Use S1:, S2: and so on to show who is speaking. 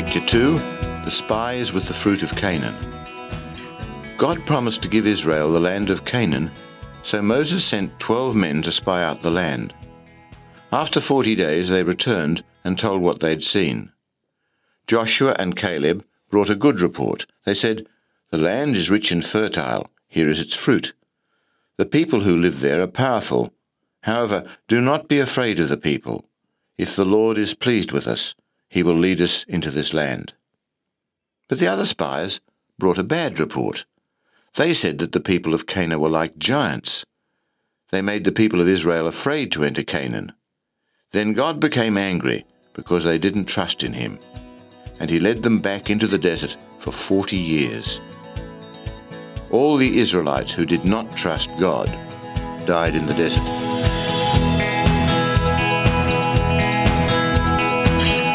S1: Picture 2, the spies with the fruit of Canaan. God promised to give Israel the land of Canaan, so Moses sent 12 men to spy out the land. After 40 days they returned and told what they'd seen. Joshua and Caleb brought a good report. They said, "The land is rich and fertile. Here is its fruit. The people who live there are powerful. However, do not be afraid of the people. If the Lord is pleased with us, he will lead us into this land." But the other spies brought a bad report. They said that the people of Canaan were like giants. They made the people of Israel afraid to enter Canaan. Then God became angry because they didn't trust in him, and he led them back into the desert for 40 years. All the Israelites who did not trust God died in the desert.